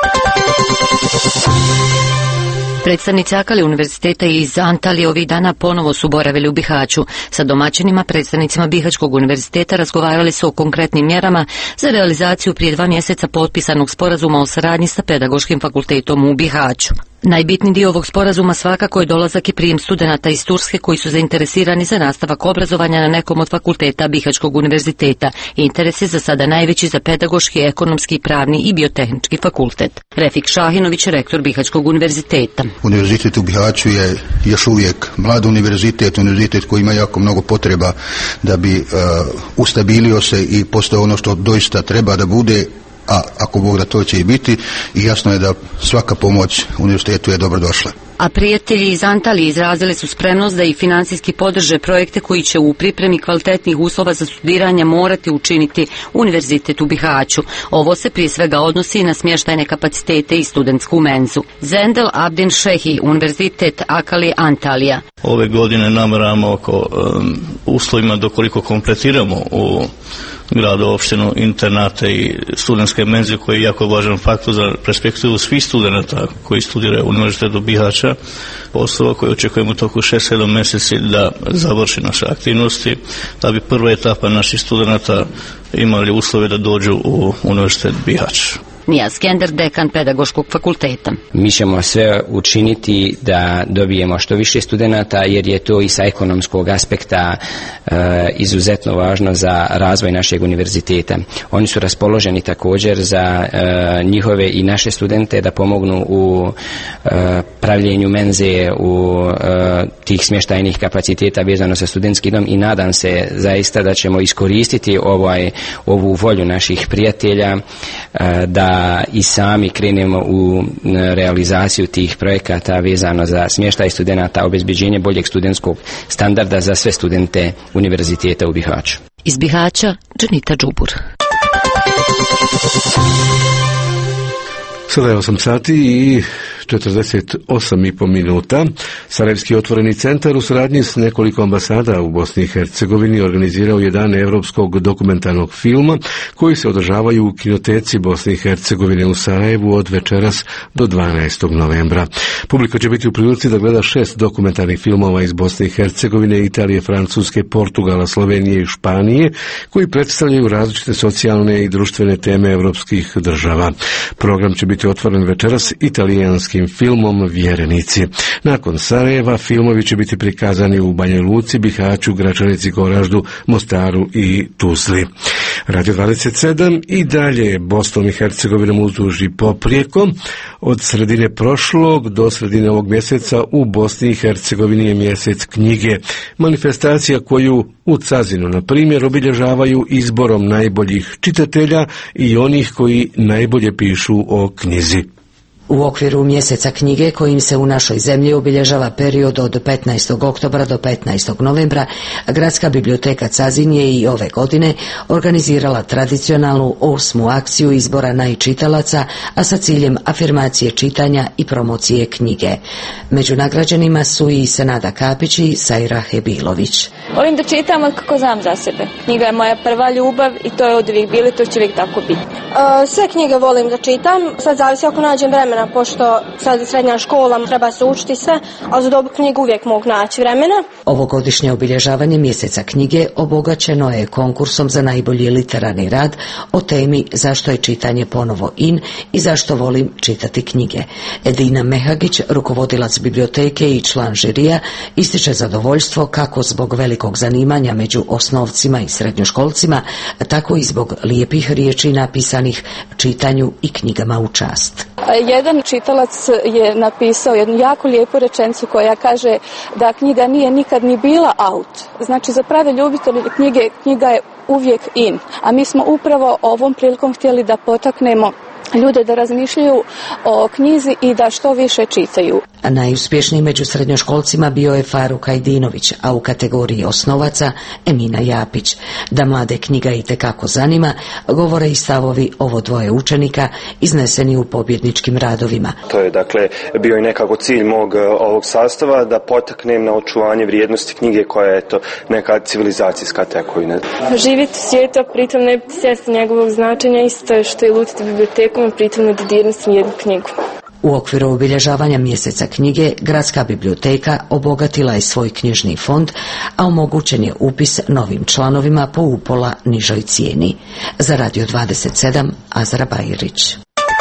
Predstavnici Akali univerziteta iz Antalije ovih dana ponovo su boravili u Bihaću. Sa domaćinima, predstavnicima Bihaćkog univerziteta, razgovarali su o konkretnim mjerama za realizaciju prije dva mjeseca potpisanog sporazuma o saradnji sa Pedagoškim fakultetom u Bihaću. Najbitniji dio ovog sporazuma svakako je dolazak i prijem studenata iz Turske koji su zainteresirani za nastavak obrazovanja na nekom od fakulteta Bihaćkog univerziteta. Interes je za sada najveći za Pedagoški, Ekonomski, Pravni i Biotehnički fakultet. Refik Šahinović, rektor Bihaćkog univerziteta. Univerzitet u Bihaću je još uvijek mlad univerzitet, univerzitet koji ima jako mnogo potreba da bi uh, ustabilio se i postao ono što doista treba da bude, a ako Bog da to će i biti, i jasno je da svaka pomoć univerzitetu je dobrodošla. A prijatelji iz Antalije izrazili su spremnost da i financijski podrže projekte koji će u pripremi kvalitetnih uslova za studiranje morati učiniti univerzitet u Bihaću. Ovo se prije svega odnosi na smještajne kapacitete i studentsku menzu. Zendel Abdin Šehi, Univerzitet Akali Antalija. Ove godine nameramo oko um, uslovima dokoliko kompletiramo u gradu, opštinu, internate i studentske menze, koji je jako važan faktor za perspektivu svih studenta koji studiraju u Univerzitetu Bihaća. Poslova koje očekujemo u toku šest sedam mjeseci da završi naše aktivnosti, da bi prva etapa naših studenta imali uslove da dođu u Univerzitet Bihać. Nija Skender, dekan Pedagoškog fakulteta. Mi ćemo sve učiniti da dobijemo što više studenata, jer je to i sa ekonomskog aspekta e, izuzetno važno za razvoj našeg univerziteta. Oni su raspoloženi također za e, njihove i naše studente da pomognu u e, pravljenju menze, u e, tih smještajnih kapaciteta vezano sa studentski dom, i nadam se zaista da ćemo iskoristiti ovaj, ovu volju naših prijatelja e, da i sami krenemo u realizaciju tih projekata vezano za smještaj studenata, obezbeđenje boljeg studentskog standarda za sve studente univerziteta u Bihaću. Iz Bihaća, Džanita Džubur. Sada je osam sati i četrdeset osam i po minuta. Sarajevski otvoreni centar u suradnji s nekoliko ambasada u Bosni i Hercegovini organizirao je dan evropskog dokumentarnog filma koji se održavaju u kinoteci Bosne i Hercegovine u Sarajevu od večeras do dvanaestog novembra. Publika će biti u prilici da gleda šest dokumentarnih filmova iz Bosne i Hercegovine, Italije, Francuske, Portugala, Slovenije i Španije koji predstavljaju različite socijalne i društvene teme evropskih država. Program će biti otvoren večeras italijanskim filmom Vjerenici. Nakon Sarajeva filmovi će biti prikazani u Banja Luci, Bihaću, Gračanici, Goraždu, Mostaru i Tuzli. Radio dvadeset sedam i dalje Bosnom i Hercegovinom uzduž i poprijeko. Od sredine prošlog do sredine ovog mjeseca u Bosni i Hercegovini je mjesec knjige. Manifestacija koju u Cazinu, na primjer, obilježavaju izborom najboljih čitatelja i onih koji najbolje pišu o knjizi. U okviru mjeseca knjige kojim se u našoj zemlji obilježava period od petnaestog oktobra do petnaestog novembra, Gradska biblioteka Cazin je i ove godine organizirala tradicionalnu osmu akciju izbora najčitalaca, a sa ciljem afirmacije čitanja i promocije knjige. Među nagrađenima su i Senada Kapić i Sajra Hebilović. Volim da čitam od kako znam za sebe. Knjiga je moja prva ljubav i to je od uvijek bilo, to će uvijek tako biti. Uh, sve knjige volim da čitam, sad zavisi ako nađem vremena, pošto sad je srednja škola, treba se učiti sve, ali za dobru knjigu uvijek mogu naći vremena. Ovogodišnje obilježavanje mjeseca knjige obogaćeno je konkursom za najbolji literarni rad o temi zašto je čitanje ponovo in i zašto volim čitati knjige. Edina Mehagić, rukovodilac biblioteke i član žirija, ističe zadovoljstvo kako zbog velikog zanimanja među osnovcima i srednjoškolcima, tako i zbog lijepih riječi napisanih čitanju i knjigama u čast. Jedan čitalac je napisao jednu jako lijepu rečenicu koja kaže da knjiga nije nikad ni bila out. Znači za prave ljubitelje knjige, knjiga je uvijek in. A mi smo upravo ovom prilikom htjeli da potaknemo ljude da razmišljaju o knjizi i da što više čitaju. A najuspješniji među srednjoškolcima bio je Faruk Ajdinović, a u kategoriji osnovaca Emina Japić. Da mlade knjiga itekako zanima, govore i stavovi ovo dvoje učenika izneseni u pobjedničkim radovima. To je dakle bio i nekako cilj mog ovog sastava da potaknem na očuvanje vrijednosti knjige koja je to neka civilizacijska tekovina. Živjeti u svijetu, a pritom ne biti svjesni njegovog značenja, isto je što je lutiti bibliotekom, a pritom ne dodirnuti jednu knjigu. U okviru obilježavanja mjeseca knjige, Gradska biblioteka obogatila je svoj knjižni fond, a omogućen je upis novim članovima po upola nižoj cijeni. Za Radio dvadeset sedam, Azra Bajrić.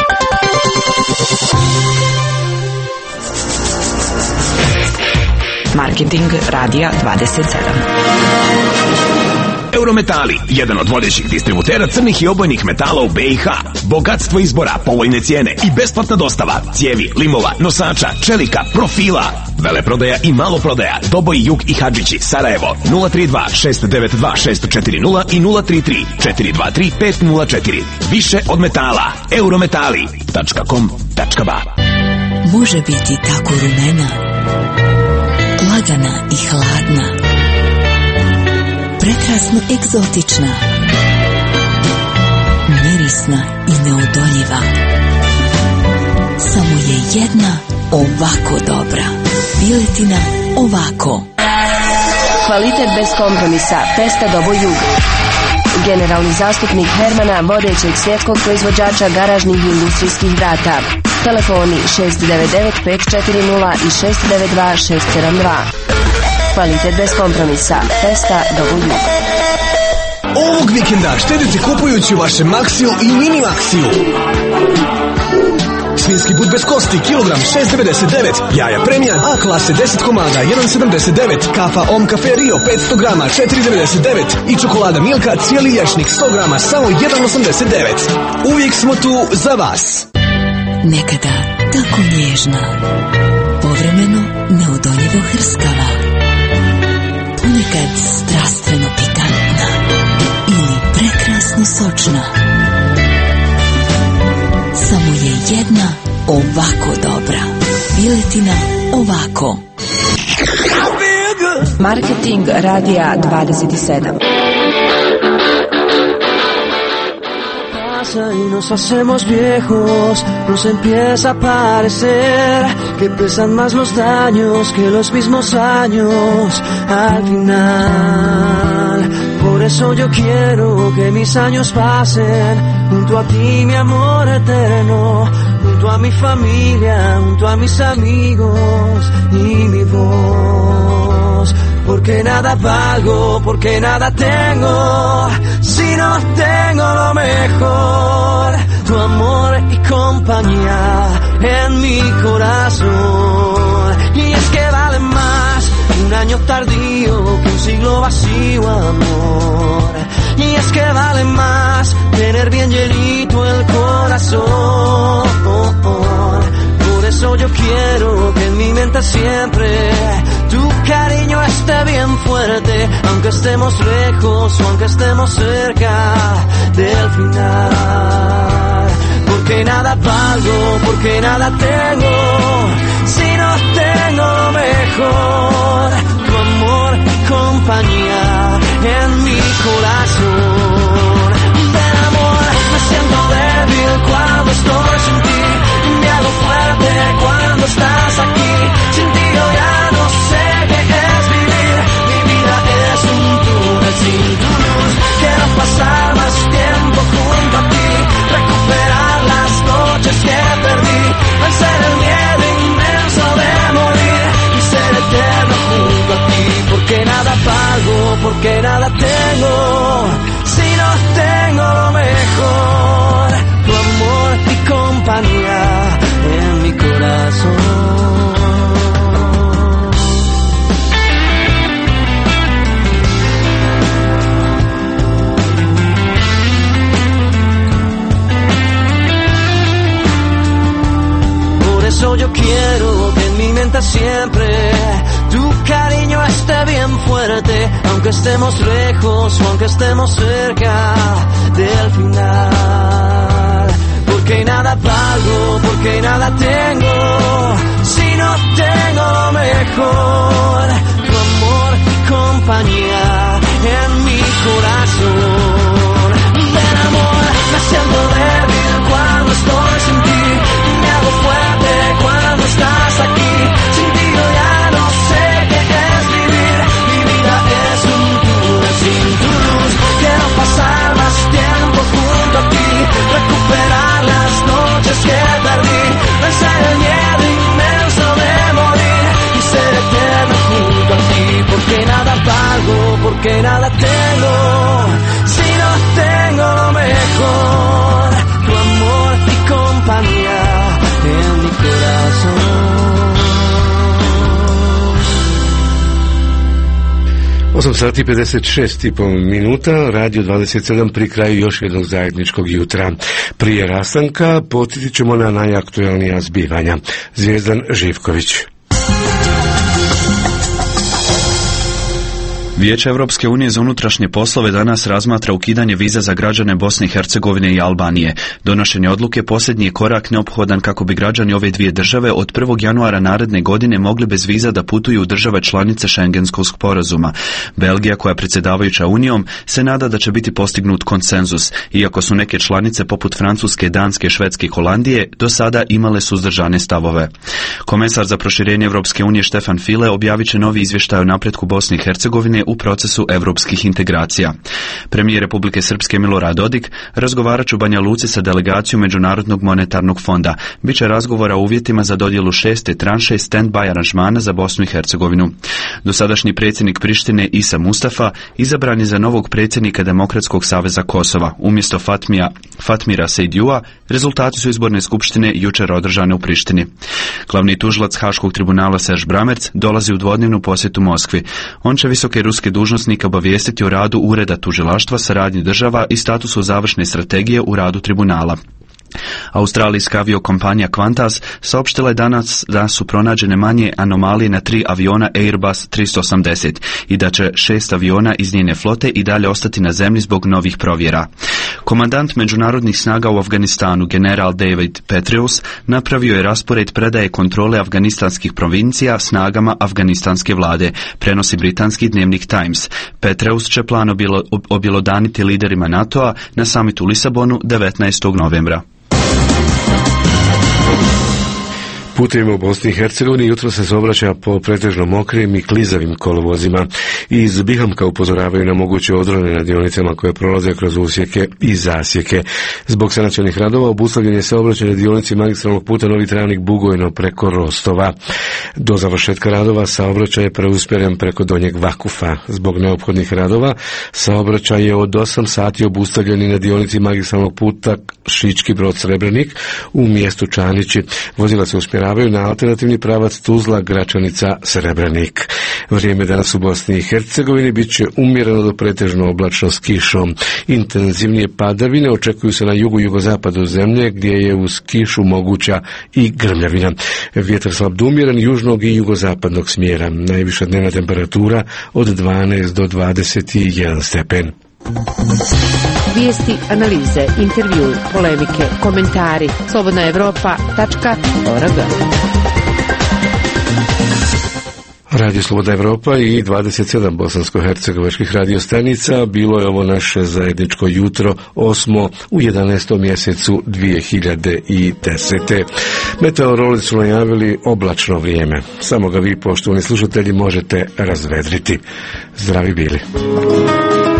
Marketing Radija dvadeset sedam. Eurometali, jedan od vodećih distributera crnih i obojnih metala u B i H. Bogatstvo izbora, povoljne cijene i besplatna dostava cijevi, limova, nosača, čelika, profila. Veleprodaja i maloprodaja, Doboj, Jug i Hadžići, Sarajevo, nula tri dva šest devet dva šest četiri nula i nula tri tri četiri dva tri pet nula četiri. Više od metala. Eurometali tačka com tačka ba. Može biti tako rumena, lagana i hladna, prekrasno egzotična, mirisna i neodoljiva. Samo je jedna ovako dobra. Piletina ovako. Kvalitet bez kompromisa. Pesta Doboj, Jug. Generalni zastupnik Hermana, vodećeg svjetskog proizvođača garažnih i industrijskih vrata. Telefoni šest devet devet pet četiri nula i šest devet dva šest sedam dva. Kvalitet bez kompromisa. Pesta Doboj, Jug. Ovog vikenda štedite kupujući u vašem Maxiju i Mini Maxiju. Svinjski but bez kosti, kilogram šest devedeset devet. Jaja premijan A klase deset komada, jedan sedamdeset devet. Kafa Om Cafe Rio petsto grama, četiri devedeset devet. I čokolada Milka cijeli ječnik sto grama, samo jedan osamdeset devet. Uvijek smo tu za vas. Nekada tako nježna, povremeno neodoljivo hrskava, ponekad strastveno pikantna ili prekrasno sočna. Samo je jedna ovako dobra. Piletina ovako. Marketing Radija dvadeset sedam. pasa y nos hacemos viejos, nos empieza a parecer que pesan más los daños que los mismos años al final. Por eso yo quiero que mis años pasen junto a ti, mi amor eterno, junto a mi familia, junto a mis amigos y mi voz. Porque nada valgo, porque nada tengo, si no tengo lo mejor, tu amor y compañía en mi corazón. Y es que vale más un año tardío que un siglo vacío, amor. Y es que vale más tener bien llenito el corazón. Por eso yo quiero que en mi mente siempre tu cariño esté bien fuerte, aunque estemos lejos o aunque estemos cerca del final. Porque nada valgo, porque nada tengo, si no tengo lo mejor, tu amor y compañía en mi corazón. Del amor me siento débil cuando estoy sin ti, me hago fuerte cuando estás aquí. Sin ti yo ya no sé qué es vivir, mi vida es un túnel sin tu luz. Quiero pasar más tiempo junto a ti, recuperar las noches que perdí, vencer el miedo inmenso de morir y ser eterno junto a ti. Porque nada pago, porque nada tengo, si no tengo lo mejor, tu amor y compañía en mi corazón. Por eso yo quiero que en mi mente siempre tu cariño esté bien fuerte, aunque estemos lejos o aunque estemos cerca del final. Porque nada valgo, porque nada tengo, si no tengo lo mejor, tu amor y compañía en mi corazón. Del amor me siento débil cuando estoy sin ti, me hago fuerte cuando estás aquí. Sin ti yo ya no sé qué es vivir, mi vida es un túnel sin tu luz. Quiero pasar más tiempo junto a ti, recuperar las noches que perdí, vencer el miedo inmenso de morir y ser eterno junto a ti. Porque nada valgo, porque nada tengo, si no tengo lo mejor, tu amor y compañía en mi corazón. osam sati i pedeset šest i po minuta, Radio dvadeset sedam pri kraju još jednog zajedničkog jutra. Prije rastanka podsjetit ćemo na najaktualnija zbivanja. Zvijezdan Živković. Vijeće Europske unije za unutrašnje poslove danas razmatra ukidanje viza za građane Bosne i Hercegovine i Albanije. Donošenje odluke posljednji je korak neophodan kako bi građani ove dvije države od prvog januara naredne godine mogli bez viza da putuju u države članice Schengenskog sporazuma. Belgija, koja je predsjedavajuća Unijom, se nada da će biti postignut konsenzus, iako su neke članice poput Francuske, Danske, Švedske i Holandije do sada imale suzdržane stavove. Komesar za proširenje Europske unije Stefan Füle objavit će novi izvještaj o napretku Bosne i Hercegovine u procesu europskih integracija. Premijer Republike Srpske Milorad Dodik razgovarat će u Banja Luci sa delegacijom Međunarodnog monetarnog fonda. Biće razgovora o uvjetima za dodjelu šeste tranše stand-by aranžmana za Bosnu i Hercegovinu. Dosadašnji predsjednik Prištine Isa Mustafa izabran je za novog predsjednika Demokratskog saveza Kosova. Umjesto Fatmija, Fatmira Sejdjua, rezultati su izborne skupštine jučer održane u Prištini. Glavni tužilac Haškog tribunala Serž Bramerc dolazi u dvodnevnu posjetu Moskvi. On će visoke ruske dužnosnike obavijestiti o radu Ureda tužilaštva, saradnji država i statusu završne strategije u radu tribunala. Australijska aviokompanija Qantas saopštila je danas da su pronađene manje anomalije na tri aviona Airbus tristo osamdeset i da će šest aviona iz njene flote i dalje ostati na zemlji zbog novih provjera. Komandant međunarodnih snaga u Afganistanu, general David Petraeus, napravio je raspored predaje kontrole afganistanskih provincija snagama afganistanske vlade, prenosi britanski dnevnik Times. Petraeus će plan obilo, objelodaniti liderima NATO-a na samitu u Lisabonu devetnaestog novembra. Putevima u Bosni i Hercegovini jutro se saobraća po pretežno mokrim i klizavim kolovozima. Iz Bihamka upozoravaju na moguće odrone na dionicama koje prolaze kroz usjeke i zasjeke. Zbog sanacionih radova obustavljen je saobraćaj na dionici magistralnog puta Novi Travnik Bugojno preko Rostova. Do završetka radova saobraćaj je preusmjeren preko Donjeg Vakufa. Zbog neophodnih radova saobraćaj je od osam sati obustavljen i na dionici magistralnog puta Šički Brod Srebrenik u mjestu Čanići. Vozila se usmjeravaju na alternativni pravac Tuzla, Gračanica, Srebrenik. Vrijeme danas u Bosni i Hercegovini bit će umjereno do pretežno oblačno s kišom. Intenzivnije padavine očekuju se na jugu i jugozapadu zemlje gdje je uz kišu moguća i grmljavina. Vjetar slab do umjeren južnog i jugozapadnog smjera. Najviša dnevna temperatura od dvanaest do dvadeset jedan stepen. Vijesti, analize, intervju, polemike, komentari. slobodna evropa tačka org. Radio Slobodna Evropa i dvadeset sedam bosansko-hercegovačkih radiostanica. Bilo je ovo naše zajedničko jutro, osmo u jedanaestom mjesecu dvije hiljade desete. Meteorolozi su najavili oblačno vrijeme. Samo ga vi, poštovani slušatelji, možete razvedriti. Zdravi bili.